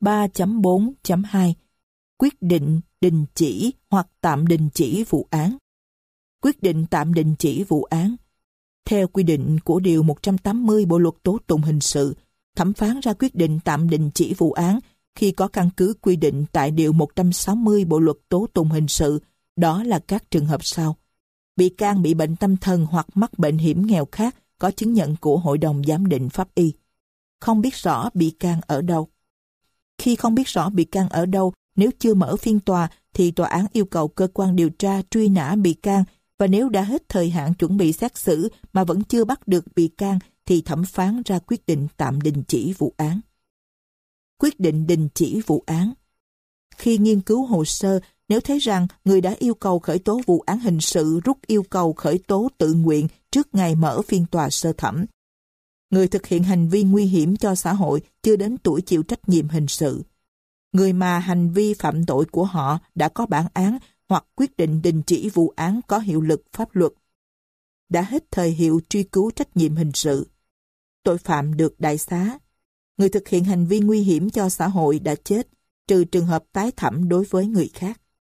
3.4.2 Quyết định đình chỉ hoặc tạm đình chỉ vụ án. Quyết định tạm đình chỉ vụ án. Theo quy định của Điều 180 Bộ Luật Tố tụng Hình sự, thẩm phán ra quyết định tạm đình chỉ vụ án khi có căn cứ quy định tại Điều 160 Bộ Luật Tố tụng Hình sự, đó là các trường hợp sau. Bị can bị bệnh tâm thần hoặc mắc bệnh hiểm nghèo khác có chứng nhận của Hội đồng Giám định Pháp y. Không biết rõ bị can ở đâu. Khi không biết rõ bị can ở đâu, nếu chưa mở phiên tòa thì tòa án yêu cầu cơ quan điều tra truy nã bị can, và nếu đã hết thời hạn chuẩn bị xét xử mà vẫn chưa bắt được bị can thì thẩm phán ra quyết định tạm đình chỉ vụ án. Quyết định đình chỉ vụ án. Khi nghiên cứu hồ sơ, nếu thấy rằng người đã yêu cầu khởi tố vụ án hình sự rút yêu cầu khởi tố tự nguyện trước ngày mở phiên tòa sơ thẩm, người thực hiện hành vi nguy hiểm cho xã hội chưa đến tuổi chịu trách nhiệm hình sự, người mà hành vi phạm tội của họ đã có bản án hoặc quyết định đình chỉ vụ án có hiệu lực pháp luật, đã hết thời hiệu truy cứu trách nhiệm hình sự, tội phạm được đại xá, người thực hiện hành vi nguy hiểm cho xã hội đã chết, trừ trường hợp tái thẩm đối với người khác.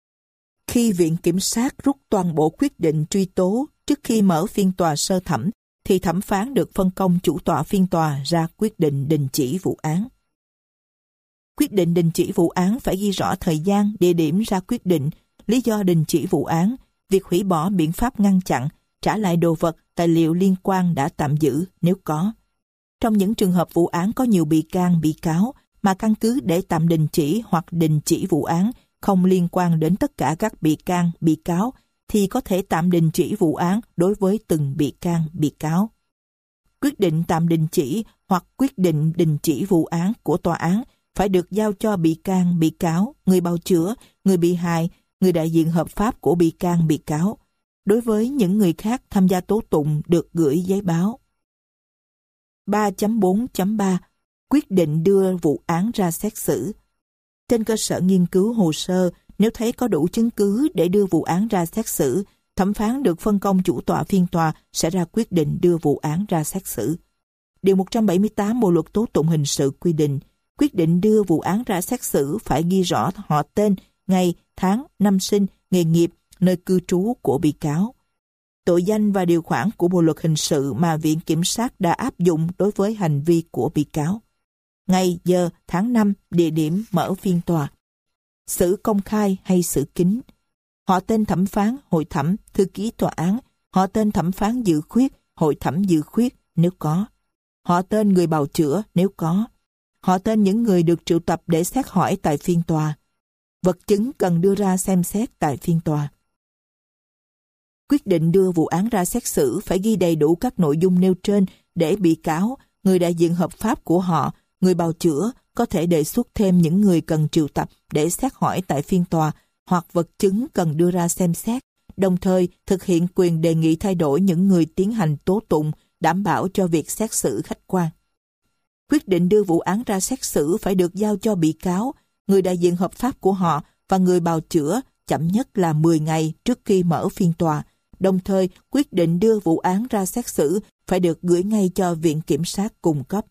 Khi Viện Kiểm sát rút toàn bộ quyết định truy tố trước khi mở phiên tòa sơ thẩm, thì thẩm phán được phân công chủ tọa phiên tòa ra quyết định đình chỉ vụ án. Quyết định đình chỉ vụ án phải ghi rõ thời gian, địa điểm ra quyết định, lý do đình chỉ vụ án, việc hủy bỏ biện pháp ngăn chặn, trả lại đồ vật, tài liệu liên quan đã tạm giữ nếu có. Trong những trường hợp vụ án có nhiều bị can, bị cáo, mà căn cứ để tạm đình chỉ hoặc đình chỉ vụ án không liên quan đến tất cả các bị can, bị cáo, thì có thể tạm đình chỉ vụ án đối với từng bị can, bị cáo. Quyết định tạm đình chỉ hoặc quyết định đình chỉ vụ án của tòa án phải được giao cho bị can, bị cáo, người bào chữa, người bị hại, người đại diện hợp pháp của bị can, bị cáo. Đối với những người khác tham gia tố tụng được gửi giấy báo. 3.4.3 Quyết định đưa vụ án ra xét xử. Trên cơ sở nghiên cứu hồ sơ, nếu thấy có đủ chứng cứ để đưa vụ án ra xét xử, thẩm phán được phân công chủ tọa phiên tòa sẽ ra quyết định đưa vụ án ra xét xử. Điều 178 Bộ Luật Tố tụng Hình sự quy định, quyết định đưa vụ án ra xét xử phải ghi rõ họ tên, ngày, tháng, năm sinh, nghề nghiệp, nơi cư trú của bị cáo. Tội danh và điều khoản của Bộ Luật Hình sự mà Viện Kiểm sát đã áp dụng đối với hành vi của bị cáo. Ngày, giờ, tháng năm, địa điểm mở phiên tòa. Xử công khai hay xử kín. Họ tên thẩm phán, hội thẩm, thư ký tòa án. Họ tên thẩm phán dự khuyết, hội thẩm dự khuyết nếu có. Họ tên người bào chữa nếu có. Họ tên những người được triệu tập để xét hỏi tại phiên tòa. Vật chứng cần đưa ra xem xét tại phiên tòa. Quyết định đưa vụ án ra xét xử phải ghi đầy đủ các nội dung nêu trên để bị cáo, người đại diện hợp pháp của họ, người bào chữa có thể đề xuất thêm những người cần triệu tập để xét hỏi tại phiên tòa hoặc vật chứng cần đưa ra xem xét, đồng thời thực hiện quyền đề nghị thay đổi những người tiến hành tố tụng, đảm bảo cho việc xét xử khách quan. Quyết định đưa vụ án ra xét xử phải được giao cho bị cáo, người đại diện hợp pháp của họ và người bào chữa chậm nhất là 10 ngày trước khi mở phiên tòa. Đồng thời, quyết định đưa vụ án ra xét xử phải được gửi ngay cho Viện Kiểm sát cung cấp.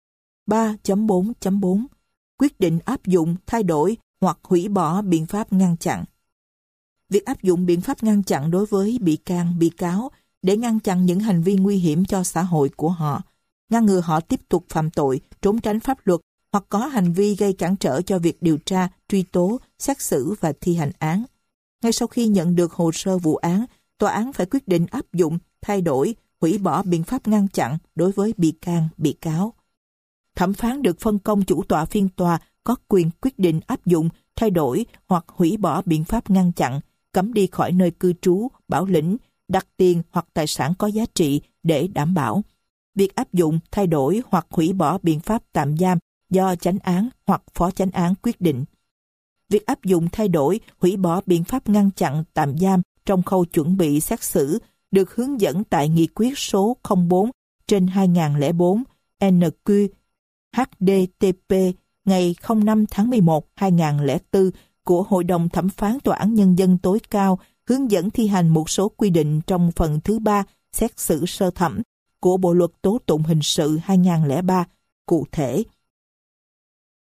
3.4.4 Quyết định áp dụng, thay đổi hoặc hủy bỏ biện pháp ngăn chặn. Việc áp dụng biện pháp ngăn chặn đối với bị can, bị cáo để ngăn chặn những hành vi nguy hiểm cho xã hội của họ, ngăn ngừa họ tiếp tục phạm tội, trốn tránh pháp luật hoặc có hành vi gây cản trở cho việc điều tra, truy tố, xét xử và thi hành án. Ngay sau khi nhận được hồ sơ vụ án, tòa án phải quyết định áp dụng, thay đổi, hủy bỏ biện pháp ngăn chặn đối với bị can, bị cáo. Thẩm phán được phân công chủ tọa phiên tòa có quyền quyết định áp dụng, thay đổi hoặc hủy bỏ biện pháp ngăn chặn, cấm đi khỏi nơi cư trú, bảo lĩnh, đặt tiền hoặc tài sản có giá trị để đảm bảo. Việc áp dụng, thay đổi hoặc hủy bỏ biện pháp tạm giam do chánh án hoặc phó chánh án quyết định. Việc áp dụng, thay đổi, hủy bỏ biện pháp ngăn chặn, tạm giam trong khâu chuẩn bị xét xử được hướng dẫn tại Nghị quyết số 04/2004 NQ HDTP ngày 05 tháng 11 2004 của Hội đồng Thẩm phán Tòa án Nhân dân tối cao hướng dẫn thi hành một số quy định trong phần thứ 3 xét xử sơ thẩm của Bộ Luật Tố tụng Hình sự 2003, cụ thể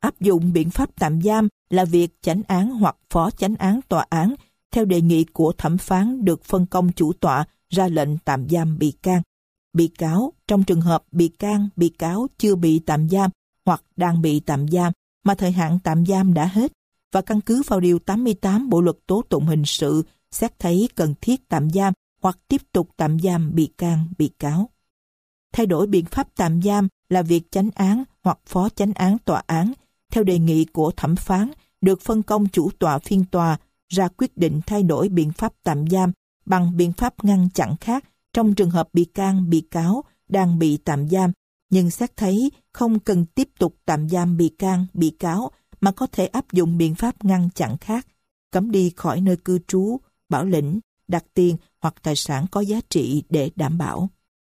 Áp dụng biện pháp tạm giam là việc chánh án hoặc phó chánh án tòa án theo đề nghị của thẩm phán được phân công chủ tọa ra lệnh tạm giam bị can. Bị cáo trong trường hợp bị can, bị cáo chưa bị tạm giam hoặc đang bị tạm giam mà thời hạn tạm giam đã hết và căn cứ vào Điều 88 Bộ Luật Tố Tụng Hình Sự xét thấy cần thiết tạm giam hoặc tiếp tục tạm giam bị can, bị cáo. Thay đổi biện pháp tạm giam là việc chánh án hoặc phó chánh án tòa án theo đề nghị của thẩm phán được phân công chủ tọa phiên tòa ra quyết định thay đổi biện pháp tạm giam bằng biện pháp ngăn chặn khác trong trường hợp bị can, bị cáo đang bị tạm giam, nhưng xét thấy không cần tiếp tục tạm giam bị can, bị cáo mà có thể áp dụng biện pháp ngăn chặn khác, cấm đi khỏi nơi cư trú, bảo lĩnh, đặt tiền hoặc tài sản có giá trị để đảm bảo.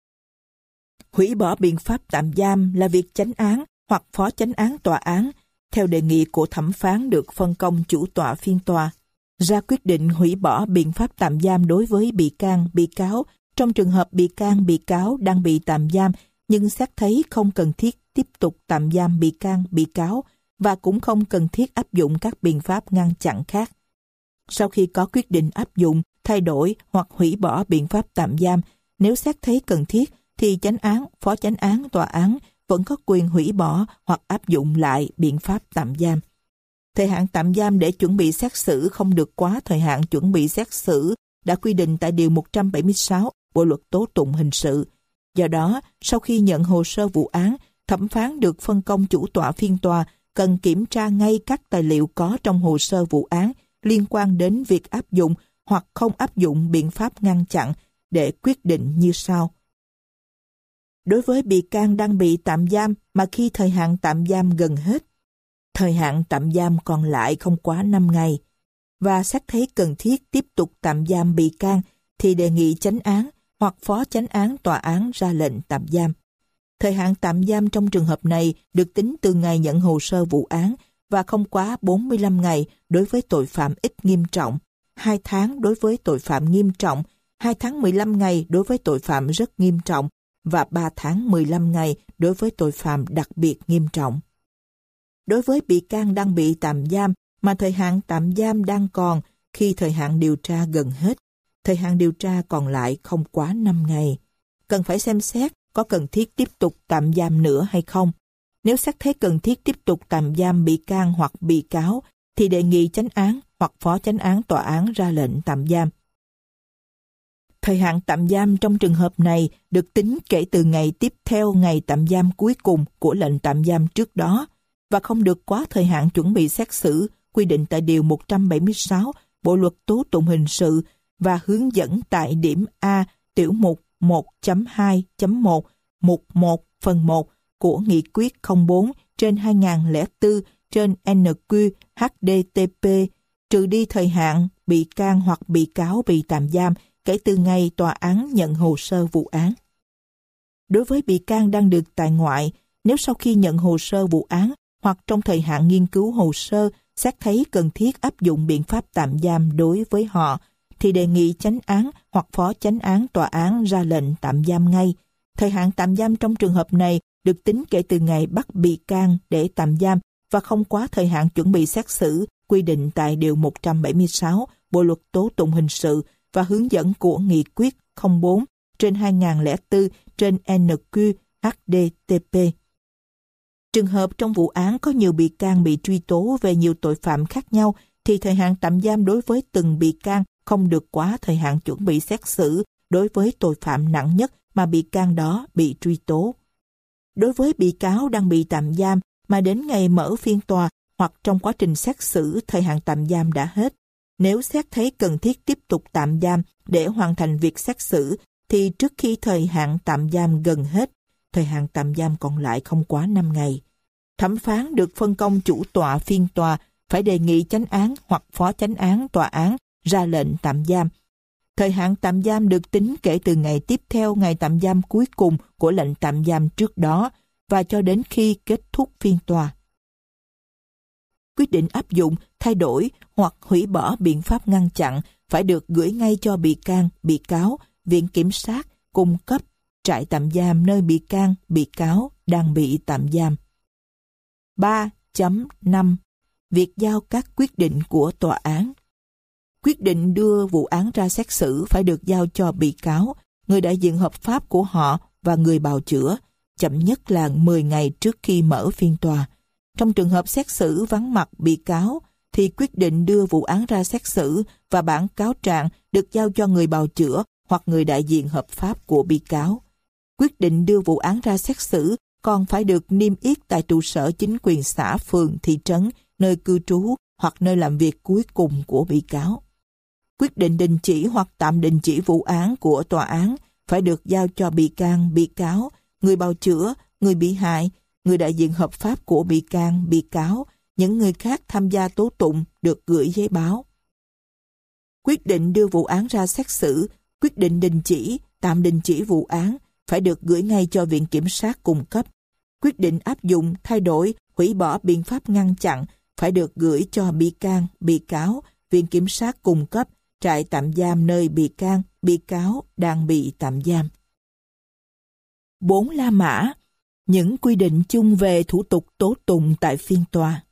Hủy bỏ biện pháp tạm giam là việc chánh án hoặc phó chánh án tòa án theo đề nghị của thẩm phán được phân công chủ tọa phiên tòa ra quyết định hủy bỏ biện pháp tạm giam đối với bị can, bị cáo trong trường hợp bị can, bị cáo đang bị tạm giam nhưng xét thấy không cần thiết tiếp tục tạm giam bị can, bị cáo và cũng không cần thiết áp dụng các biện pháp ngăn chặn khác. Sau khi có quyết định áp dụng, thay đổi hoặc hủy bỏ biện pháp tạm giam, nếu xét thấy cần thiết thì chánh án, phó chánh án tòa án vẫn có quyền hủy bỏ hoặc áp dụng lại biện pháp tạm giam. Thời hạn tạm giam để chuẩn bị xét xử không được quá thời hạn chuẩn bị xét xử đã quy định tại Điều 176 Bộ Luật Tố Tụng Hình Sự. Do đó, sau khi nhận hồ sơ vụ án, thẩm phán được phân công chủ tọa phiên tòa cần kiểm tra ngay các tài liệu có trong hồ sơ vụ án liên quan đến việc áp dụng hoặc không áp dụng biện pháp ngăn chặn để quyết định như sau. Đối với bị can đang bị tạm giam mà khi thời hạn tạm giam gần hết, thời hạn tạm giam còn lại không quá 5 ngày, và xét thấy cần thiết tiếp tục tạm giam bị can thì đề nghị chánh án hoặc phó chánh án tòa án ra lệnh tạm giam. Thời hạn tạm giam trong trường hợp này được tính từ ngày nhận hồ sơ vụ án và không quá 45 ngày đối với tội phạm ít nghiêm trọng, 2 tháng đối với tội phạm nghiêm trọng, 2 tháng 15 ngày đối với tội phạm rất nghiêm trọng và 3 tháng 15 ngày đối với tội phạm đặc biệt nghiêm trọng. Đối với bị can đang bị tạm giam mà thời hạn tạm giam đang còn khi thời hạn điều tra gần hết, thời hạn điều tra còn lại không quá 5 ngày, cần phải xem xét có cần thiết tiếp tục tạm giam nữa hay không. Nếu xét thấy cần thiết tiếp tục tạm giam bị can hoặc bị cáo thì đề nghị chánh án hoặc phó chánh án tòa án ra lệnh tạm giam. Thời hạn tạm giam trong trường hợp này được tính kể từ ngày tiếp theo ngày tạm giam cuối cùng của lệnh tạm giam trước đó và không được quá thời hạn chuẩn bị xét xử quy định tại Điều 176 Bộ Luật Tố Tụng Hình Sự và hướng dẫn tại điểm A tiểu mục 1.2.1 mục 1 phần 1 của Nghị quyết 04/2004/NQ-HDTP trừ đi thời hạn bị can hoặc bị cáo bị tạm giam kể từ ngày tòa án nhận hồ sơ vụ án. Đối với bị can đang được tại ngoại, nếu sau khi nhận hồ sơ vụ án hoặc trong thời hạn nghiên cứu hồ sơ xét thấy cần thiết áp dụng biện pháp tạm giam đối với họ, thì đề nghị chánh án hoặc phó chánh án tòa án ra lệnh tạm giam ngay. Thời hạn tạm giam trong trường hợp này được tính kể từ ngày bắt bị can để tạm giam và không quá thời hạn chuẩn bị xét xử quy định tại Điều 176 Bộ Luật Tố Tụng Hình Sự và hướng dẫn của Nghị quyết 04/2004/NQ-HDTP. Trường hợp trong vụ án có nhiều bị can bị truy tố về nhiều tội phạm khác nhau thì thời hạn tạm giam đối với từng bị can không được quá thời hạn chuẩn bị xét xử đối với tội phạm nặng nhất mà bị can đó bị truy tố. Đối với bị cáo đang bị tạm giam mà đến ngày mở phiên tòa hoặc trong quá trình xét xử thời hạn tạm giam đã hết, nếu xét thấy cần thiết tiếp tục tạm giam để hoàn thành việc xét xử thì trước khi thời hạn tạm giam gần hết, thời hạn tạm giam còn lại không quá 5 ngày. Thẩm phán được phân công chủ tọa phiên tòa phải đề nghị chánh án hoặc phó chánh án tòa án ra lệnh tạm giam. Thời hạn tạm giam được tính kể từ ngày tiếp theo ngày tạm giam cuối cùng của lệnh tạm giam trước đó và cho đến khi kết thúc phiên tòa. Quyết định áp dụng, thay đổi hoặc hủy bỏ biện pháp ngăn chặn phải được gửi ngay cho bị can, bị cáo, viện kiểm sát, cung cấp, trại tạm giam nơi bị can, bị cáo đang bị tạm giam. 3. 4.5 Việc giao các quyết định của tòa án. Quyết định đưa vụ án ra xét xử phải được giao cho bị cáo, người đại diện hợp pháp của họ và người bào chữa, chậm nhất là 10 ngày trước khi mở phiên tòa. Trong trường hợp xét xử vắng mặt bị cáo, thì quyết định đưa vụ án ra xét xử và bản cáo trạng được giao cho người bào chữa hoặc người đại diện hợp pháp của bị cáo. Quyết định đưa vụ án ra xét xử còn phải được niêm yết tại trụ sở chính quyền xã, phường, thị trấn, nơi cư trú hoặc nơi làm việc cuối cùng của bị cáo. Quyết định đình chỉ hoặc tạm đình chỉ vụ án của tòa án phải được giao cho bị can, bị cáo, người bào chữa, người bị hại, người đại diện hợp pháp của bị can, bị cáo, những người khác tham gia tố tụng được gửi giấy báo. Quyết định đưa vụ án ra xét xử, quyết định đình chỉ, tạm đình chỉ vụ án phải được gửi ngay cho Viện Kiểm sát cung cấp. Quyết định áp dụng, thay đổi, hủy bỏ biện pháp ngăn chặn phải được gửi cho bị can, bị cáo, Viện Kiểm sát cung cấp, trại tạm giam nơi bị can, bị cáo đang bị tạm giam. 4. La mã. Những quy định chung về thủ tục tố tụng tại phiên tòa.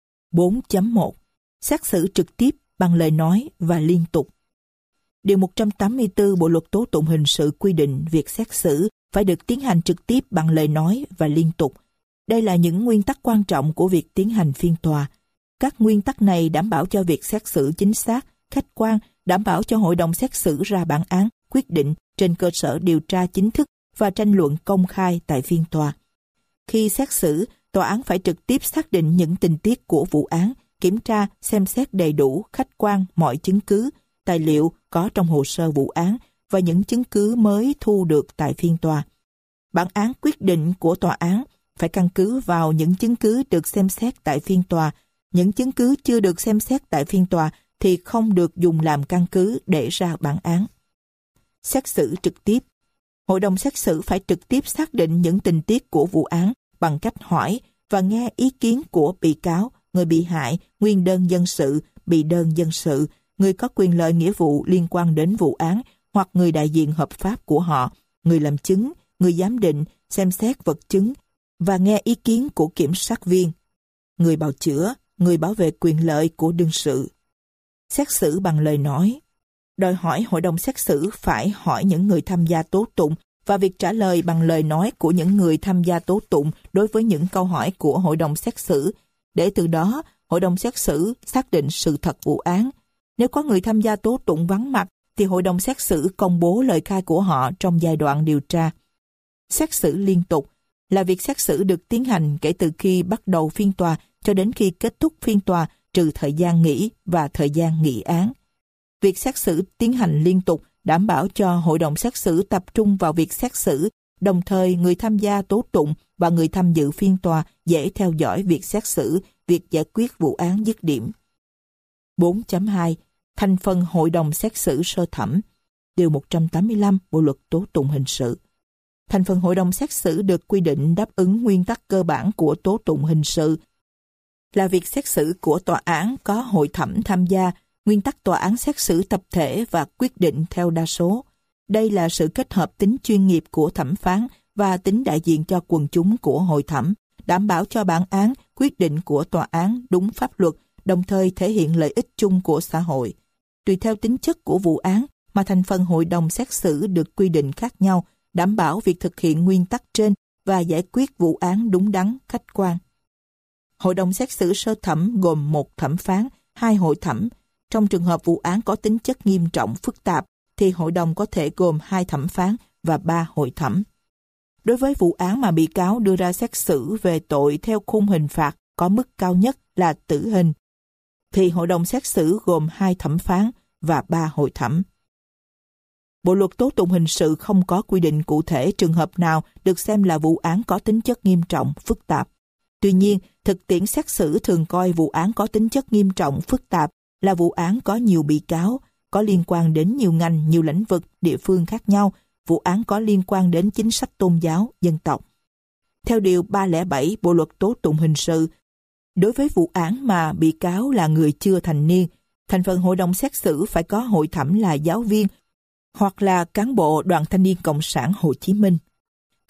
4.1 Xét xử trực tiếp bằng lời nói và liên tục. Điều 184 Bộ luật tố tụng hình sự quy định việc xét xử phải được tiến hành trực tiếp bằng lời nói và liên tục. Đây là những nguyên tắc quan trọng của việc tiến hành phiên tòa. Các nguyên tắc này đảm bảo cho việc xét xử chính xác, khách quan, đảm bảo cho hội đồng xét xử ra bản án, quyết định trên cơ sở điều tra chính thức và tranh luận công khai tại phiên tòa. Khi xét xử, tòa án phải trực tiếp xác định những tình tiết của vụ án, kiểm tra, xem xét đầy đủ, khách quan mọi chứng cứ, tài liệu có trong hồ sơ vụ án và những chứng cứ mới thu được tại phiên tòa. Bản án quyết định của tòa án phải căn cứ vào những chứng cứ được xem xét tại phiên tòa. Những chứng cứ chưa được xem xét tại phiên tòa thì không được dùng làm căn cứ để ra bản án. Xét xử trực tiếp. Hội đồng xét xử phải trực tiếp xác định những tình tiết của vụ án bằng cách hỏi và nghe ý kiến của bị cáo, người bị hại, nguyên đơn dân sự, bị đơn dân sự, người có quyền lợi nghĩa vụ liên quan đến vụ án hoặc người đại diện hợp pháp của họ, người làm chứng, người giám định, xem xét vật chứng và nghe ý kiến của kiểm sát viên, người bào chữa, người bảo vệ quyền lợi của đương sự. Xét xử bằng lời nói. Đòi hỏi hội đồng xét xử phải hỏi những người tham gia tố tụng và việc trả lời bằng lời nói của những người tham gia tố tụng đối với những câu hỏi của hội đồng xét xử, để từ đó hội đồng xét xử xác định sự thật vụ án. Nếu có người tham gia tố tụng vắng mặt, thì hội đồng xét xử công bố lời khai của họ trong giai đoạn điều tra. Xét xử liên tục là việc xét xử được tiến hành kể từ khi bắt đầu phiên tòa cho đến khi kết thúc phiên tòa, trừ thời gian nghỉ và thời gian nghị án. Việc xét xử tiến hành liên tục đảm bảo cho hội đồng xét xử tập trung vào việc xét xử, đồng thời người tham gia tố tụng và người tham dự phiên tòa dễ theo dõi việc xét xử, việc giải quyết vụ án dứt điểm. 4.2 Thành phần hội đồng xét xử sơ thẩm. Điều 185 Bộ luật tố tụng hình sự. Thành phần hội đồng xét xử được quy định đáp ứng nguyên tắc cơ bản của tố tụng hình sự là việc xét xử của tòa án có hội thẩm tham gia, nguyên tắc tòa án xét xử tập thể và quyết định theo đa số. Đây là sự kết hợp tính chuyên nghiệp của thẩm phán và tính đại diện cho quần chúng của hội thẩm, đảm bảo cho bản án, quyết định của tòa án đúng pháp luật, đồng thời thể hiện lợi ích chung của xã hội. Tùy theo tính chất của vụ án mà thành phần hội đồng xét xử được quy định khác nhau, đảm bảo việc thực hiện nguyên tắc trên và giải quyết vụ án đúng đắn, khách quan. Hội đồng xét xử sơ thẩm gồm 1 thẩm phán, 2 hội thẩm. Trong trường hợp vụ án có tính chất nghiêm trọng, phức tạp, thì hội đồng có thể gồm 2 thẩm phán và 3 hội thẩm. Đối với vụ án mà bị cáo đưa ra xét xử về tội theo khung hình phạt có mức cao nhất là tử hình, thì hội đồng xét xử gồm 2 thẩm phán và 3 hội thẩm. Bộ luật tố tụng hình sự không có quy định cụ thể trường hợp nào được xem là vụ án có tính chất nghiêm trọng, phức tạp. Tuy nhiên, thực tiễn xét xử thường coi vụ án có tính chất nghiêm trọng, phức tạp là vụ án có nhiều bị cáo, có liên quan đến nhiều ngành, nhiều lĩnh vực, địa phương khác nhau, vụ án có liên quan đến chính sách tôn giáo, dân tộc. Theo Điều 307 Bộ luật tố tụng hình sự, đối với vụ án mà bị cáo là người chưa thành niên, thành phần hội đồng xét xử phải có hội thẩm là giáo viên hoặc là cán bộ Đoàn Thanh niên Cộng sản Hồ Chí Minh.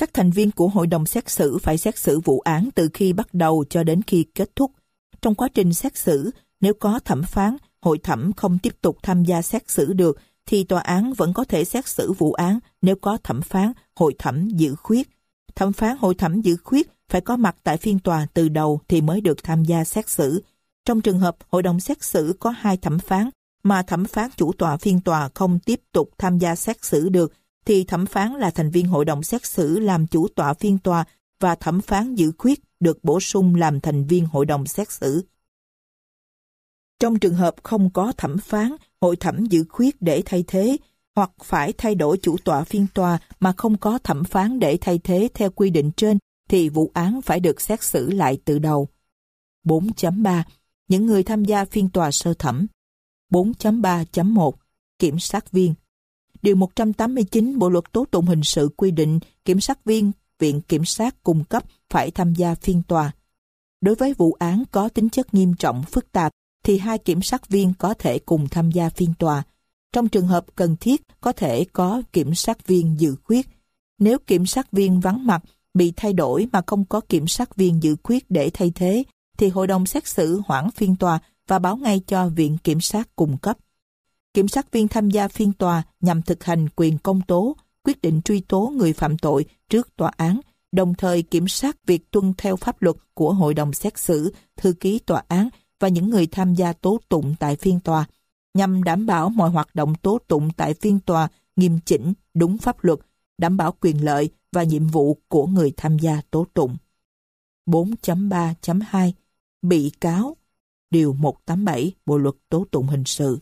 Các thành viên của hội đồng xét xử phải xét xử vụ án từ khi bắt đầu cho đến khi kết thúc. Trong quá trình xét xử, nếu có thẩm phán, hội thẩm không tiếp tục tham gia xét xử được, thì tòa án vẫn có thể xét xử vụ án nếu có thẩm phán, hội thẩm giữ khuyết. Thẩm phán, hội thẩm giữ khuyết phải có mặt tại phiên tòa từ đầu thì mới được tham gia xét xử. Trong trường hợp hội đồng xét xử có 2 thẩm phán, mà thẩm phán chủ tọa phiên tòa không tiếp tục tham gia xét xử được, thì thẩm phán là thành viên hội đồng xét xử làm chủ tọa phiên tòa và thẩm phán giữ khuyết được bổ sung làm thành viên hội đồng xét xử. Trong trường hợp không có thẩm phán, hội thẩm giữ khuyết để thay thế, hoặc phải thay đổi chủ tọa phiên tòa mà không có thẩm phán để thay thế theo quy định trên, thì vụ án phải được xét xử lại từ đầu. 4.3. Những người tham gia phiên tòa sơ thẩm. 4.3.1. Kiểm sát viên. Điều 189 Bộ luật tố tụng hình sự quy định kiểm sát viên Viện Kiểm sát cung cấp phải tham gia phiên tòa. Đối với vụ án có tính chất nghiêm trọng phức tạp, thì 2 kiểm sát viên có thể cùng tham gia phiên tòa. Trong trường hợp cần thiết, có thể có kiểm sát viên dự khuyết. Nếu kiểm sát viên vắng mặt, bị thay đổi mà không có kiểm sát viên dự khuyết để thay thế, thì hội đồng xét xử hoãn phiên tòa và báo ngay cho Viện Kiểm sát cung cấp. Kiểm sát viên tham gia phiên tòa nhằm thực hành quyền công tố, quyết định truy tố người phạm tội trước tòa án, đồng thời kiểm soát việc tuân theo pháp luật của hội đồng xét xử, thư ký tòa án và những người tham gia tố tụng tại phiên tòa, nhằm đảm bảo mọi hoạt động tố tụng tại phiên tòa nghiêm chỉnh, đúng pháp luật, đảm bảo quyền lợi và nhiệm vụ của người tham gia tố tụng. 4.3.2 Bị cáo. Điều 187 Bộ luật tố tụng hình sự.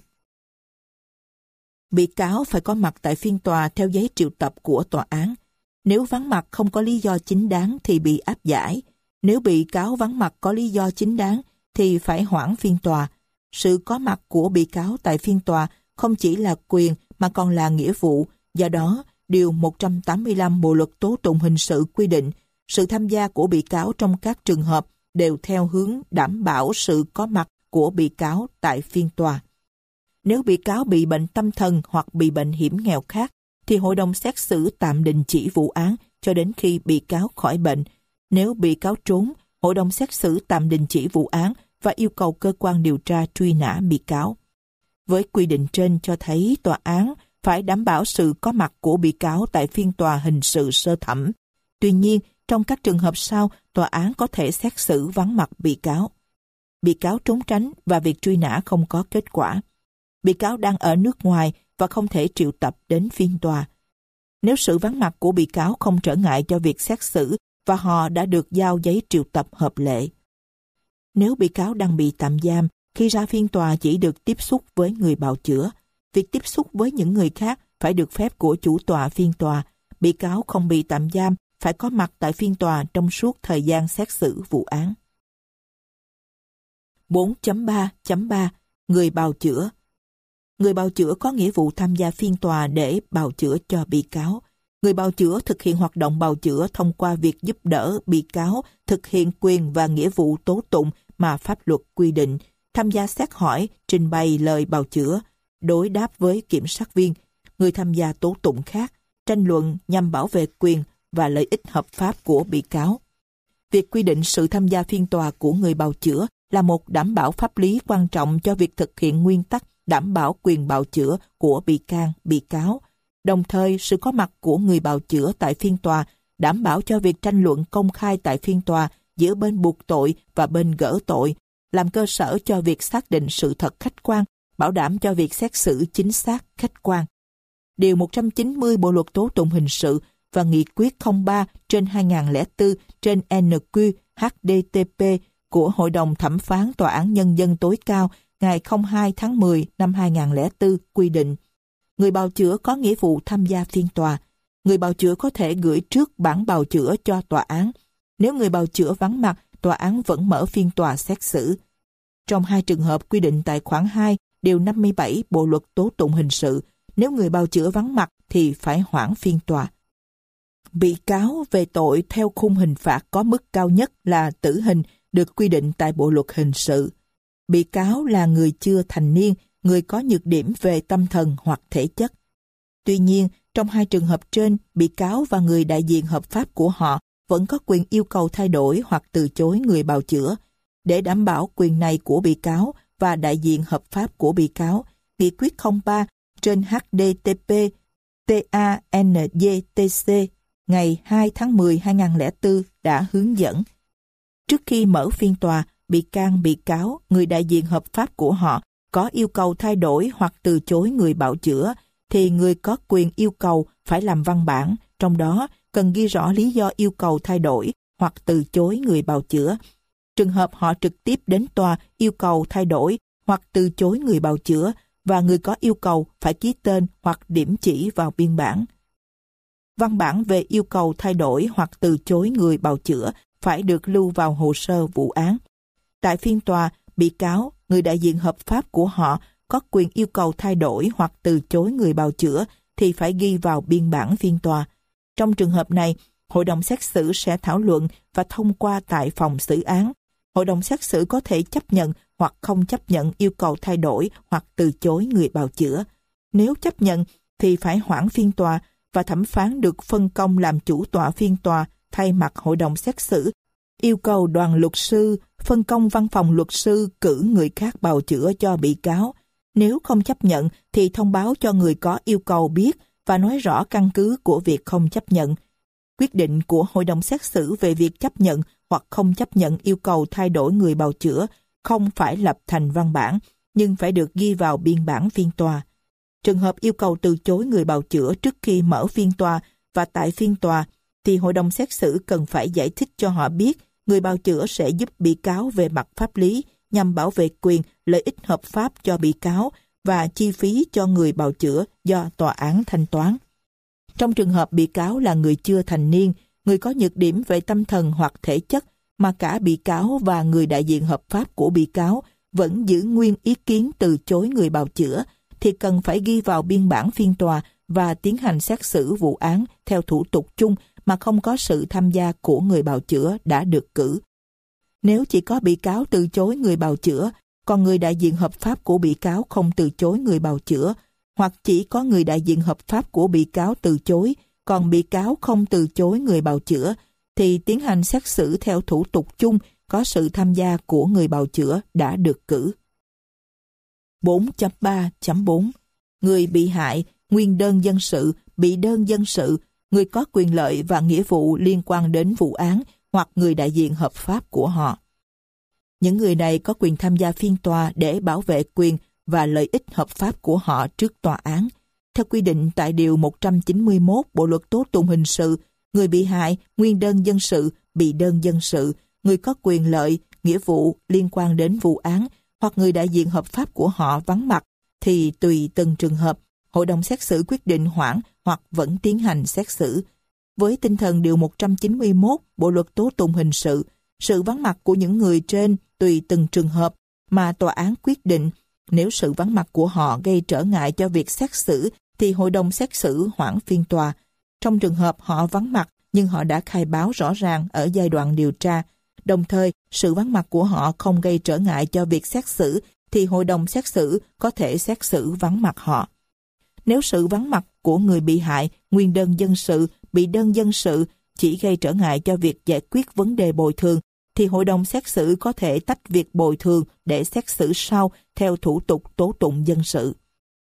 Bị cáo phải có mặt tại phiên tòa theo giấy triệu tập của tòa án. Nếu vắng mặt không có lý do chính đáng thì bị áp giải. Nếu bị cáo vắng mặt có lý do chính đáng thì phải hoãn phiên tòa. Sự có mặt của bị cáo tại phiên tòa không chỉ là quyền mà còn là nghĩa vụ. Do đó, Điều 185 Bộ luật tố tụng hình sự quy định sự tham gia của bị cáo trong các trường hợp đều theo hướng đảm bảo sự có mặt của bị cáo tại phiên tòa. Nếu bị cáo bị bệnh tâm thần hoặc bị bệnh hiểm nghèo khác, thì hội đồng xét xử tạm đình chỉ vụ án cho đến khi bị cáo khỏi bệnh. Nếu bị cáo trốn, hội đồng xét xử tạm đình chỉ vụ án và yêu cầu cơ quan điều tra truy nã bị cáo. Với quy định trên cho thấy tòa án phải đảm bảo sự có mặt của bị cáo tại phiên tòa hình sự sơ thẩm. Tuy nhiên, trong các trường hợp sau, tòa án có thể xét xử vắng mặt bị cáo. Bị cáo trốn tránh và việc truy nã không có kết quả. Bị cáo đang ở nước ngoài và không thể triệu tập đến phiên tòa. Nếu sự vắng mặt của bị cáo không trở ngại cho việc xét xử và họ đã được giao giấy triệu tập hợp lệ. Nếu bị cáo đang bị tạm giam, khi ra phiên tòa chỉ được tiếp xúc với người bào chữa. Việc tiếp xúc với những người khác phải được phép của chủ tọa phiên tòa. Bị cáo không bị tạm giam phải có mặt tại phiên tòa trong suốt thời gian xét xử vụ án. 4.3.3 Người bào chữa. Người bào chữa có nghĩa vụ tham gia phiên tòa để bào chữa cho bị cáo. Người bào chữa thực hiện hoạt động bào chữa thông qua việc giúp đỡ bị cáo thực hiện quyền và nghĩa vụ tố tụng mà pháp luật quy định, tham gia xét hỏi, trình bày lời bào chữa, đối đáp với kiểm sát viên, người tham gia tố tụng khác, tranh luận nhằm bảo vệ quyền và lợi ích hợp pháp của bị cáo. Việc quy định sự tham gia phiên tòa của người bào chữa là một đảm bảo pháp lý quan trọng cho việc thực hiện nguyên tắc đảm bảo quyền bào chữa của bị can, bị cáo. Đồng thời, sự có mặt của người bào chữa tại phiên tòa đảm bảo cho việc tranh luận công khai tại phiên tòa giữa bên buộc tội và bên gỡ tội, làm cơ sở cho việc xác định sự thật khách quan, bảo đảm cho việc xét xử chính xác, khách quan. Điều 190 Bộ luật tố tụng hình sự và Nghị quyết 03/2004/NQ/HDTP của Hội đồng Thẩm phán Tòa án Nhân dân tối cao ngày 02 tháng 10 năm 2004 quy định người bào chữa có nghĩa vụ tham gia phiên tòa. Người bào chữa có thể gửi trước bản bào chữa cho tòa án. Nếu người bào chữa vắng mặt, tòa án vẫn mở phiên tòa xét xử. Trong 2 trường hợp quy định tại khoản 2, điều 57 Bộ luật tố tụng hình sự, nếu người bào chữa vắng mặt thì phải hoãn phiên tòa. Bị cáo về tội theo khung hình phạt có mức cao nhất là tử hình được quy định tại Bộ luật hình sự. Bị cáo là người chưa thành niên, người có nhược điểm về tâm thần hoặc thể chất. Tuy nhiên, Trong hai trường hợp trên, bị cáo và người đại diện hợp pháp của họ vẫn có quyền yêu cầu thay đổi hoặc từ chối người bào chữa. Để đảm bảo quyền này của bị cáo và đại diện hợp pháp của bị cáo, Nghị quyết 03 trên HDTP TANGTC ngày 2 tháng 10 2004 đã hướng dẫn. Trước khi mở phiên tòa, bị can, bị cáo, người đại diện hợp pháp của họ có yêu cầu thay đổi hoặc từ chối người bào chữa, thì người có quyền yêu cầu phải làm văn bản, trong đó cần ghi rõ lý do yêu cầu thay đổi hoặc từ chối người bào chữa. Trường hợp họ trực tiếp đến tòa yêu cầu thay đổi hoặc từ chối người bào chữa và người có yêu cầu phải ký tên hoặc điểm chỉ vào biên bản. Văn bản về yêu cầu thay đổi hoặc từ chối người bào chữa phải được lưu vào hồ sơ vụ án. Tại phiên tòa, bị cáo, người đại diện hợp pháp của họ có quyền yêu cầu thay đổi hoặc từ chối người bào chữa thì phải ghi vào biên bản phiên tòa. Trong trường hợp này, hội đồng xét xử sẽ thảo luận và thông qua tại phòng xử án. Hội đồng xét xử có thể chấp nhận hoặc không chấp nhận yêu cầu thay đổi hoặc từ chối người bào chữa. Nếu chấp nhận thì phải hoãn phiên tòa và thẩm phán được phân công làm chủ tọa phiên tòa thay mặt hội đồng xét xử, yêu cầu đoàn luật sư phân công văn phòng luật sư cử người khác bào chữa cho bị cáo. Nếu không chấp nhận thì thông báo cho người có yêu cầu biết và nói rõ căn cứ của việc không chấp nhận. Quyết định của hội đồng xét xử về việc chấp nhận hoặc không chấp nhận yêu cầu thay đổi người bào chữa không phải lập thành văn bản, nhưng phải được ghi vào biên bản phiên tòa. Trường hợp yêu cầu từ chối người bào chữa trước khi mở phiên tòa và tại phiên tòa, thì hội đồng xét xử cần phải giải thích cho họ biết người bào chữa sẽ giúp bị cáo về mặt pháp lý nhằm bảo vệ quyền, lợi ích hợp pháp cho bị cáo và chi phí cho người bào chữa do tòa án thanh toán. Trong trường hợp bị cáo là người chưa thành niên, người có nhược điểm về tâm thần hoặc thể chất mà cả bị cáo và người đại diện hợp pháp của bị cáo vẫn giữ nguyên ý kiến từ chối người bào chữa, thì cần phải ghi vào biên bản phiên tòa và tiến hành xét xử vụ án theo thủ tục chung mà không có sự tham gia của người bào chữa đã được cử. Nếu chỉ có bị cáo từ chối người bào chữa, còn người đại diện hợp pháp của bị cáo không từ chối người bào chữa, hoặc chỉ có người đại diện hợp pháp của bị cáo từ chối, còn bị cáo không từ chối người bào chữa, thì tiến hành xét xử theo thủ tục chung có sự tham gia của người bào chữa đã được cử. 4.3.4 Người bị hại, nguyên đơn dân sự, bị đơn dân sự, người có quyền lợi và nghĩa vụ liên quan đến vụ án hoặc người đại diện hợp pháp của họ. Những người này có quyền tham gia phiên tòa để bảo vệ quyền và lợi ích hợp pháp của họ trước tòa án. Theo quy định tại Điều 191 Bộ Luật Tố Tụng Hình sự, người bị hại, nguyên đơn dân sự, bị đơn dân sự, người có quyền lợi, nghĩa vụ liên quan đến vụ án hoặc người đại diện hợp pháp của họ vắng mặt, thì tùy từng trường hợp, hội đồng xét xử quyết định hoãn hoặc vẫn tiến hành xét xử. Với tinh thần Điều 191 Bộ Luật Tố Tụng Hình sự, sự vắng mặt của những người trên tùy từng trường hợp mà tòa án quyết định. Nếu sự vắng mặt của họ gây trở ngại cho việc xét xử thì hội đồng xét xử hoãn phiên tòa. Trong trường hợp họ vắng mặt nhưng họ đã khai báo rõ ràng ở giai đoạn điều tra, đồng thời sự vắng mặt của họ không gây trở ngại cho việc xét xử thì hội đồng xét xử có thể xét xử vắng mặt họ. Nếu sự vắng mặt của người bị hại, nguyên đơn dân sự, bị đơn dân sự chỉ gây trở ngại cho việc giải quyết vấn đề bồi thường, thì hội đồng xét xử có thể tách việc bồi thường để xét xử sau theo thủ tục tố tụng dân sự.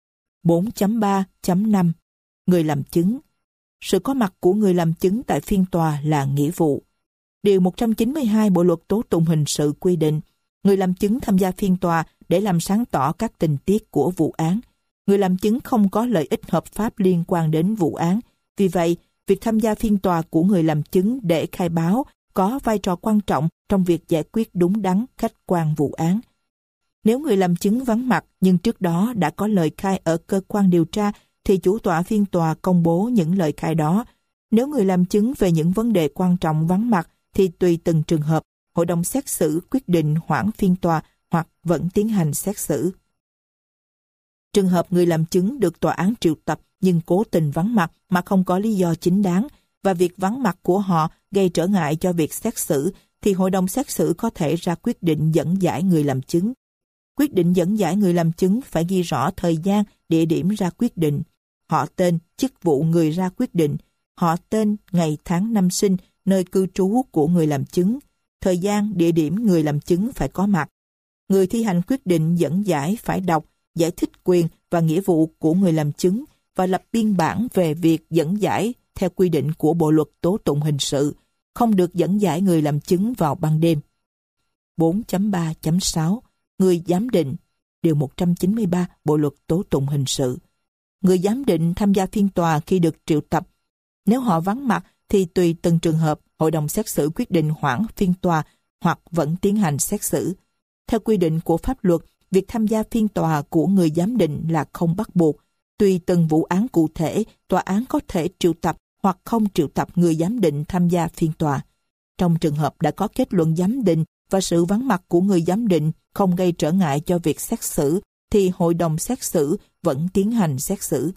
4.3.5 Người làm chứng. Sự có mặt của người làm chứng tại phiên tòa là nghĩa vụ. Điều 192 Bộ Luật Tố Tụng Hình sự quy định, người làm chứng tham gia phiên tòa để làm sáng tỏ các tình tiết của vụ án. Người làm chứng không có lợi ích hợp pháp liên quan đến vụ án. Vì vậy, việc tham gia phiên tòa của người làm chứng để khai báo có vai trò quan trọng trong việc giải quyết đúng đắn khách quan vụ án. Nếu người làm chứng vắng mặt nhưng trước đó đã có lời khai ở cơ quan điều tra thì chủ tọa phiên tòa công bố những lời khai đó. Nếu người làm chứng về những vấn đề quan trọng vắng mặt thì tùy từng trường hợp, hội đồng xét xử quyết định hoãn phiên tòa hoặc vẫn tiến hành xét xử. Trường hợp người làm chứng được tòa án triệu tập nhưng cố tình vắng mặt mà không có lý do chính đáng và việc vắng mặt của họ gây trở ngại cho việc xét xử thì hội đồng xét xử có thể ra quyết định dẫn giải người làm chứng. Quyết định dẫn giải người làm chứng phải ghi rõ thời gian, địa điểm ra quyết định. họ tên, chức vụ người ra quyết định, họ tên, ngày tháng năm sinh, nơi cư trú của người làm chứng, thời gian, địa điểm người làm chứng phải có mặt. Người thi hành quyết định dẫn giải phải đọc, giải thích quyền và nghĩa vụ của người làm chứng và lập biên bản về việc dẫn giải theo quy định của Bộ luật tố tụng hình sự, không được dẫn giải người làm chứng vào ban đêm. 4.3.6 Người giám định, điều 193 Bộ luật tố tụng hình sự. Người giám định tham gia phiên tòa khi được triệu tập. Nếu họ vắng mặt thì tùy từng trường hợp, hội đồng xét xử quyết định hoãn phiên tòa hoặc vẫn tiến hành xét xử. Theo quy định của pháp luật, việc tham gia phiên tòa của người giám định là không bắt buộc. Tùy từng vụ án cụ thể, tòa án có thể triệu tập hoặc không triệu tập người giám định tham gia phiên tòa. Trong trường hợp đã có kết luận giám định và sự vắng mặt của người giám định không gây trở ngại cho việc xét xử, thì hội đồng xét xử vẫn tiến hành xét xử.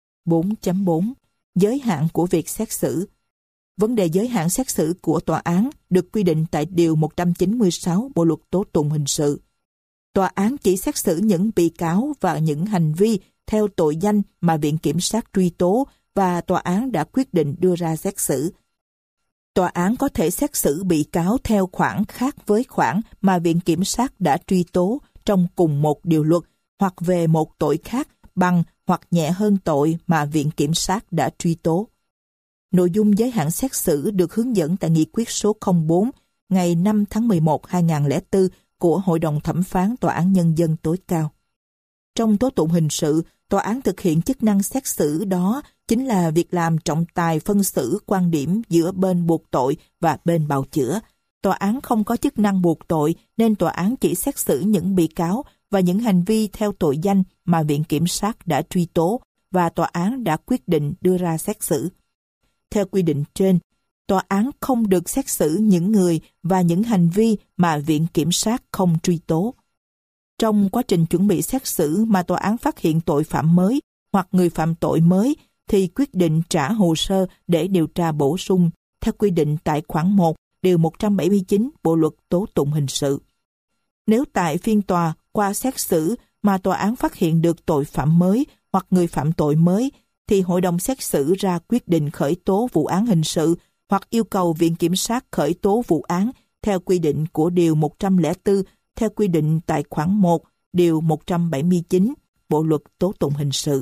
4.4 Giới hạn của việc xét xử. Vấn đề giới hạn xét xử của tòa án được quy định tại Điều 196 Bộ luật tố tụng hình sự. Tòa án chỉ xét xử những bị cáo và những hành vi theo tội danh mà Viện Kiểm sát truy tố và tòa án đã quyết định đưa ra xét xử. Tòa án có thể xét xử bị cáo theo khoản khác với khoản mà Viện Kiểm sát đã truy tố trong cùng một điều luật hoặc về một tội khác bằng hoặc nhẹ hơn tội mà Viện Kiểm sát đã truy tố. Nội dung giới hạn xét xử được hướng dẫn tại Nghị quyết số 04 ngày 5 tháng 11 2004 của Hội đồng Thẩm phán Tòa án Nhân dân tối cao. Trong tố tụng hình sự, tòa án thực hiện chức năng xét xử đó chính là việc làm trọng tài phân xử quan điểm giữa bên buộc tội và bên bào chữa. Tòa án không có chức năng buộc tội nên tòa án chỉ xét xử những bị cáo và những hành vi theo tội danh mà Viện Kiểm sát đã truy tố và tòa án đã quyết định đưa ra xét xử. Theo quy định trên, tòa án không được xét xử những người và những hành vi mà Viện Kiểm sát không truy tố. Trong quá trình chuẩn bị xét xử mà tòa án phát hiện tội phạm mới hoặc người phạm tội mới thì quyết định trả hồ sơ để điều tra bổ sung theo quy định tại khoản 1, điều 179 Bộ luật tố tụng hình sự. Nếu tại phiên tòa qua xét xử mà tòa án phát hiện được tội phạm mới hoặc người phạm tội mới thì hội đồng xét xử ra quyết định khởi tố vụ án hình sự hoặc yêu cầu Viện Kiểm sát khởi tố vụ án theo quy định của Điều 104 theo quy định tại khoản 1, Điều 179 Bộ luật tố tụng hình sự.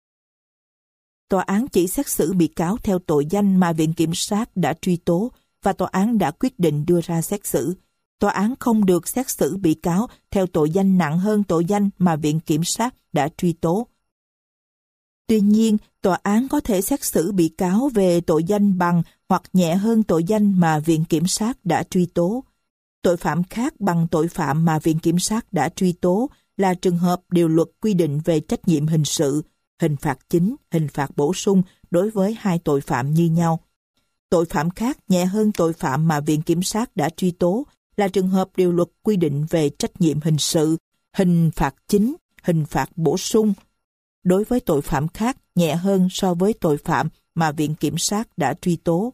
Tòa án chỉ xét xử bị cáo theo tội danh mà Viện Kiểm sát đã truy tố và tòa án đã quyết định đưa ra xét xử. Tòa án không được xét xử bị cáo theo tội danh nặng hơn tội danh mà Viện Kiểm sát đã truy tố. Tuy nhiên, tòa án có thể xét xử bị cáo về tội danh bằng hoặc nhẹ hơn tội danh mà Viện Kiểm sát đã truy tố. Tội phạm khác bằng tội phạm mà Viện Kiểm sát đã truy tố là trường hợp điều luật quy định về trách nhiệm hình sự, hình phạt chính, hình phạt bổ sung đối với hai tội phạm như nhau. Tội phạm khác nhẹ hơn tội phạm mà Viện Kiểm sát đã truy tố là trường hợp điều luật quy định về trách nhiệm hình sự, hình phạt chính, hình phạt bổ sung đối với tội phạm khác nhẹ hơn so với tội phạm mà Viện Kiểm sát đã truy tố.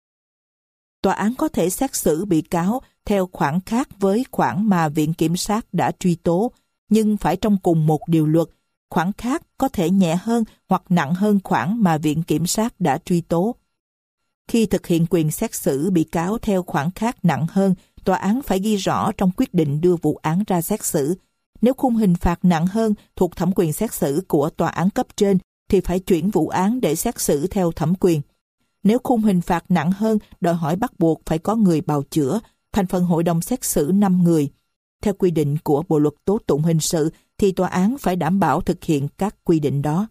Tòa án có thể xét xử bị cáo theo khoản khác với khoản mà Viện Kiểm sát đã truy tố, nhưng phải trong cùng một điều luật. Khoản khác có thể nhẹ hơn hoặc nặng hơn khoản mà Viện Kiểm sát đã truy tố. Khi thực hiện quyền xét xử bị cáo theo khoản khác nặng hơn, tòa án phải ghi rõ trong quyết định đưa vụ án ra xét xử. Nếu khung hình phạt nặng hơn thuộc thẩm quyền xét xử của tòa án cấp trên, thì phải chuyển vụ án để xét xử theo thẩm quyền. Nếu khung hình phạt nặng hơn đòi hỏi bắt buộc phải có người bào chữa, thành phần hội đồng xét xử 5 người. Theo quy định của Bộ luật tố tụng hình sự thì tòa án phải đảm bảo thực hiện các quy định đó.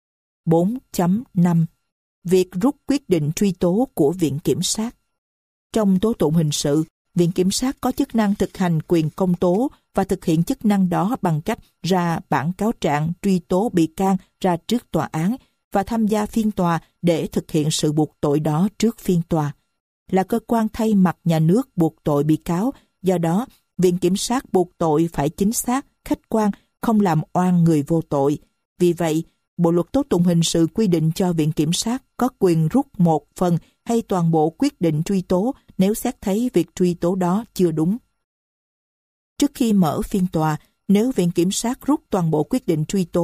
4.5 Việc rút quyết định truy tố của Viện Kiểm sát. Trong tố tụng hình sự, Viện Kiểm sát có chức năng thực hành quyền công tố và thực hiện chức năng đó bằng cách ra bản cáo trạng truy tố bị can ra trước tòa án và tham gia phiên tòa để thực hiện sự buộc tội đó trước phiên tòa. Là cơ quan thay mặt nhà nước buộc tội bị cáo, do đó Viện Kiểm sát buộc tội phải chính xác, khách quan, không làm oan người vô tội. Vì vậy, Bộ luật tố tụng hình sự quy định cho Viện Kiểm sát có quyền rút một phần hay toàn bộ quyết định truy tố nếu xét thấy việc truy tố đó chưa đúng. Trước khi mở phiên tòa, nếu Viện Kiểm sát rút toàn bộ quyết định truy tố,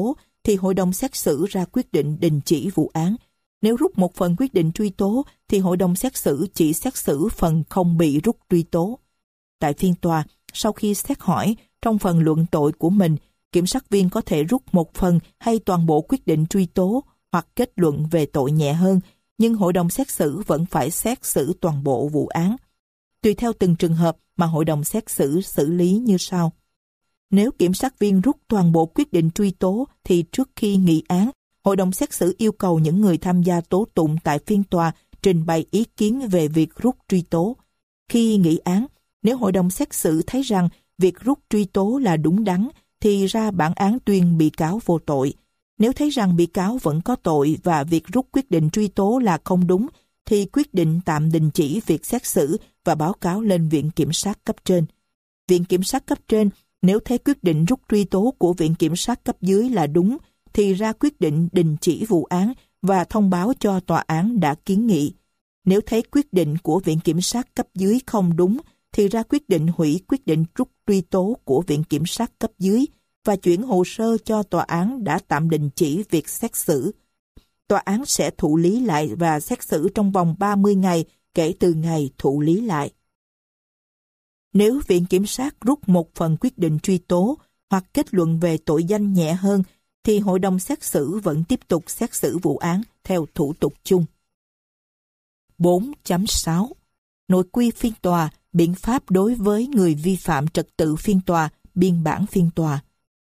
thì hội đồng xét xử ra quyết định đình chỉ vụ án. Nếu rút một phần quyết định truy tố, thì hội đồng xét xử chỉ xét xử phần không bị rút truy tố. Tại phiên tòa, sau khi xét hỏi, trong phần luận tội của mình, kiểm sát viên có thể rút một phần hay toàn bộ quyết định truy tố hoặc kết luận về tội nhẹ hơn, nhưng hội đồng xét xử vẫn phải xét xử toàn bộ vụ án. Tùy theo từng trường hợp mà hội đồng xét xử xử lý như sau. Nếu kiểm sát viên rút toàn bộ quyết định truy tố thì trước khi nghị án, hội đồng xét xử yêu cầu những người tham gia tố tụng tại phiên tòa trình bày ý kiến về việc rút truy tố. Khi nghị án, nếu hội đồng xét xử thấy rằng việc rút truy tố là đúng đắn, thì ra bản án tuyên bị cáo vô tội. Nếu thấy rằng bị cáo vẫn có tội và việc rút quyết định truy tố là không đúng, thì quyết định tạm đình chỉ việc xét xử và báo cáo lên Viện Kiểm sát cấp trên. Viện Kiểm sát cấp trên, nếu thấy quyết định rút truy tố của Viện Kiểm sát cấp dưới là đúng, thì ra quyết định đình chỉ vụ án và thông báo cho tòa án đã kiến nghị. Nếu thấy quyết định của Viện Kiểm sát cấp dưới không đúng, thì ra quyết định hủy quyết định rút truy tố của Viện Kiểm sát cấp dưới và chuyển hồ sơ cho tòa án đã tạm đình chỉ việc xét xử. Tòa án sẽ thụ lý lại và xét xử trong vòng 30 ngày kể từ ngày thụ lý lại. Nếu Viện Kiểm sát rút một phần quyết định truy tố hoặc kết luận về tội danh nhẹ hơn, thì hội đồng xét xử vẫn tiếp tục xét xử vụ án theo thủ tục chung. 4.6. Nội quy phiên tòa, biện pháp đối với người vi phạm trật tự phiên tòa, biên bản phiên tòa.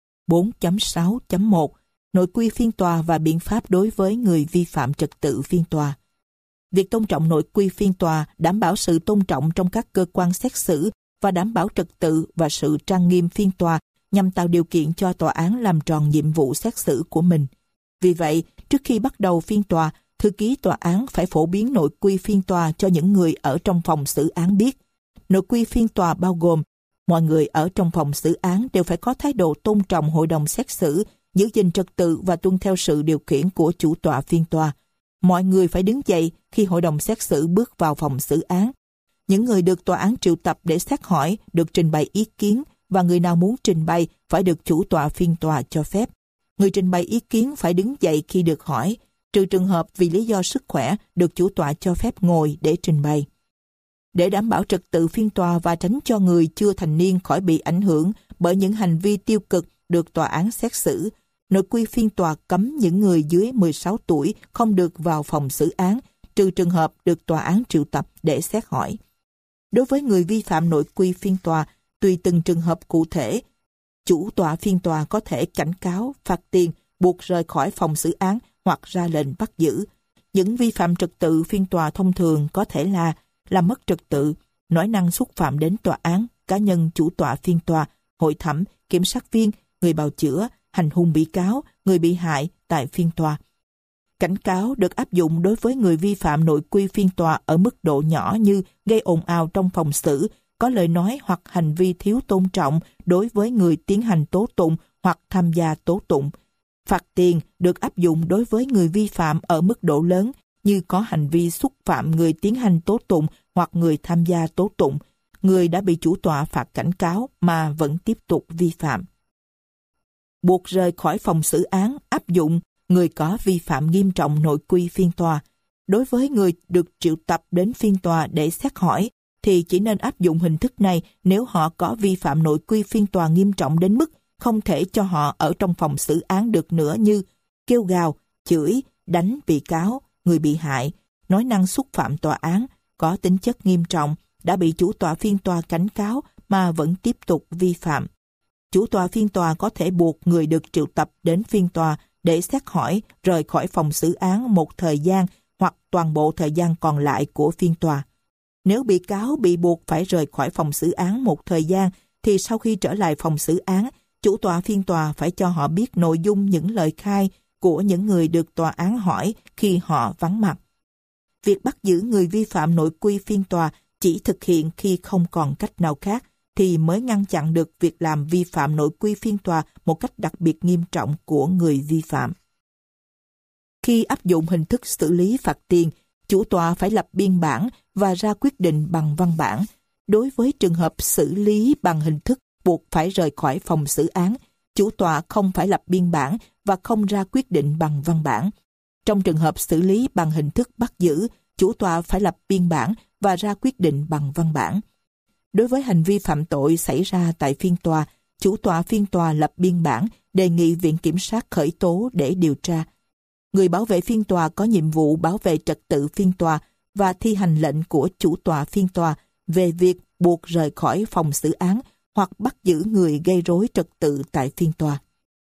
4.6.1. Nội quy phiên tòa và biện pháp đối với người vi phạm trật tự phiên tòa. Việc tôn trọng nội quy phiên tòa đảm bảo sự tôn trọng trong các cơ quan xét xử và đảm bảo trật tự và sự trang nghiêm phiên tòa nhằm tạo điều kiện cho tòa án làm tròn nhiệm vụ xét xử của mình. Vì vậy, trước khi bắt đầu phiên tòa, thư ký tòa án phải phổ biến nội quy phiên tòa cho những người ở trong phòng xử án biết. Nội quy phiên tòa bao gồm mọi người ở trong phòng xử án đều phải có thái độ tôn trọng hội đồng xét xử, giữ gìn trật tự và tuân theo sự điều khiển của chủ tọa phiên tòa. Mọi người phải đứng dậy khi hội đồng xét xử bước vào phòng xử án. Những người được tòa án triệu tập để xét hỏi được trình bày ý kiến và người nào muốn trình bày phải được chủ tọa phiên tòa cho phép. Người trình bày ý kiến phải đứng dậy khi được hỏi, trừ trường hợp vì lý do sức khỏe được chủ tọa cho phép ngồi để trình bày. Để đảm bảo trật tự phiên tòa và tránh cho người chưa thành niên khỏi bị ảnh hưởng bởi những hành vi tiêu cực được tòa án xét xử, nội quy phiên tòa cấm những người dưới 16 tuổi không được vào phòng xử án, trừ trường hợp được tòa án triệu tập để xét hỏi. Đối với người vi phạm nội quy phiên tòa, tùy từng trường hợp cụ thể, chủ tọa phiên tòa có thể cảnh cáo, phạt tiền, buộc rời khỏi phòng xử án hoặc ra lệnh bắt giữ. Những vi phạm trật tự phiên tòa thông thường có thể là làm mất trật tự, nói năng xúc phạm đến tòa án, cá nhân chủ tọa phiên tòa, hội thẩm, kiểm sát viên, người bào chữa, hành hung bị cáo, người bị hại tại phiên tòa. Cảnh cáo được áp dụng đối với người vi phạm nội quy phiên tòa ở mức độ nhỏ như gây ồn ào trong phòng xử, có lời nói hoặc hành vi thiếu tôn trọng đối với người tiến hành tố tụng hoặc tham gia tố tụng. Phạt tiền được áp dụng đối với người vi phạm ở mức độ lớn như có hành vi xúc phạm người tiến hành tố tụng hoặc người tham gia tố tụng, người đã bị chủ tọa phạt cảnh cáo mà vẫn tiếp tục vi phạm. Buộc rời khỏi phòng xử án áp dụng người có vi phạm nghiêm trọng nội quy phiên tòa. Đối với người được triệu tập đến phiên tòa để xét hỏi, thì chỉ nên áp dụng hình thức này nếu họ có vi phạm nội quy phiên tòa nghiêm trọng đến mức không thể cho họ ở trong phòng xử án được nữa, như kêu gào, chửi, đánh bị cáo, người bị hại, nói năng xúc phạm tòa án, có tính chất nghiêm trọng, đã bị chủ tọa phiên tòa cảnh cáo mà vẫn tiếp tục vi phạm. Chủ tọa phiên tòa có thể buộc người được triệu tập đến phiên tòa để xét hỏi rời khỏi phòng xử án một thời gian hoặc toàn bộ thời gian còn lại của phiên tòa. Nếu bị cáo bị buộc phải rời khỏi phòng xử án một thời gian, thì sau khi trở lại phòng xử án, chủ tọa phiên tòa phải cho họ biết nội dung những lời khai của những người được tòa án hỏi khi họ vắng mặt. Việc bắt giữ người vi phạm nội quy phiên tòa chỉ thực hiện khi không còn cách nào khác, thì mới ngăn chặn được việc làm vi phạm nội quy phiên tòa một cách đặc biệt nghiêm trọng của người vi phạm. Khi áp dụng hình thức xử lý phạt tiền, chủ tọa phải lập biên bản và ra quyết định bằng văn bản. Đối với trường hợp xử lý bằng hình thức buộc phải rời khỏi phòng xử án, chủ tọa không phải lập biên bản và không ra quyết định bằng văn bản. Trong trường hợp xử lý bằng hình thức bắt giữ, chủ tọa phải lập biên bản và ra quyết định bằng văn bản. Đối với hành vi phạm tội xảy ra tại phiên tòa, chủ tọa phiên tòa lập biên bản, đề nghị viện kiểm sát khởi tố để điều tra. Người bảo vệ phiên tòa có nhiệm vụ bảo vệ trật tự phiên tòa và thi hành lệnh của chủ tọa phiên tòa về việc buộc rời khỏi phòng xử án hoặc bắt giữ người gây rối trật tự tại phiên tòa.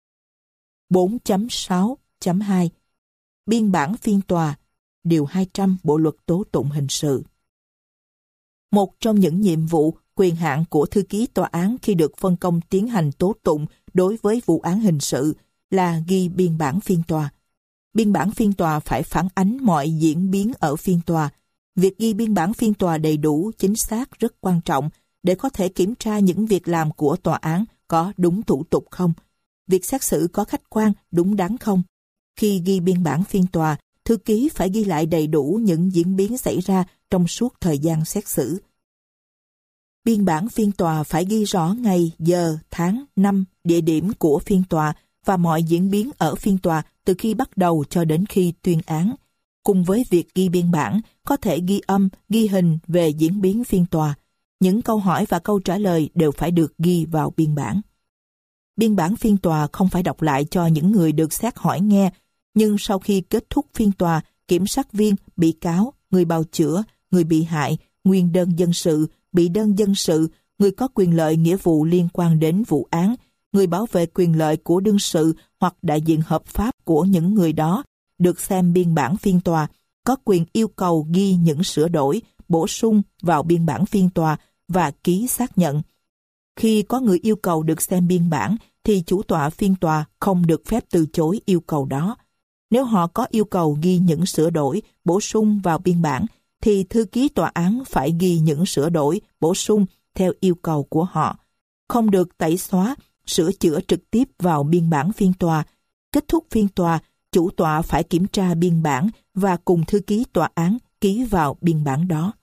4.6.2 Biên bản phiên tòa, Điều 200 Bộ Luật Tố tụng Hình sự. Một trong những nhiệm vụ, quyền hạn của thư ký tòa án khi được phân công tiến hành tố tụng đối với vụ án hình sự là ghi biên bản phiên tòa. Biên bản phiên tòa phải phản ánh mọi diễn biến ở phiên tòa. Việc ghi biên bản phiên tòa đầy đủ, chính xác rất quan trọng để có thể kiểm tra những việc làm của tòa án có đúng thủ tục không, việc xét xử có khách quan, đúng đắn không. Khi ghi biên bản phiên tòa, thư ký phải ghi lại đầy đủ những diễn biến xảy ra trong suốt thời gian xét xử. Biên bản phiên tòa phải ghi rõ ngày, giờ, tháng, năm, địa điểm của phiên tòa và mọi diễn biến ở phiên tòa từ khi bắt đầu cho đến khi tuyên án. Cùng với việc ghi biên bản, có thể ghi âm, ghi hình về diễn biến phiên tòa. Những câu hỏi và câu trả lời đều phải được ghi vào biên bản. Biên bản phiên tòa không phải đọc lại cho những người được xét hỏi nghe, nhưng sau khi kết thúc phiên tòa, kiểm sát viên, bị cáo, người bào chữa, người bị hại, nguyên đơn dân sự, bị đơn dân sự, người có quyền lợi nghĩa vụ liên quan đến vụ án, người bảo vệ quyền lợi của đương sự hoặc đại diện hợp pháp của những người đó, được xem biên bản phiên tòa, có quyền yêu cầu ghi những sửa đổi, bổ sung vào biên bản phiên tòa và ký xác nhận. Khi có người yêu cầu được xem biên bản, thì chủ tọa phiên tòa không được phép từ chối yêu cầu đó. Nếu họ có yêu cầu ghi những sửa đổi, bổ sung vào biên bản, thì thư ký tòa án phải ghi những sửa đổi, bổ sung theo yêu cầu của họ. Không được tẩy xóa, sửa chữa trực tiếp vào biên bản phiên tòa. Kết thúc phiên tòa, chủ tọa phải kiểm tra biên bản và cùng thư ký tòa án ký vào biên bản đó.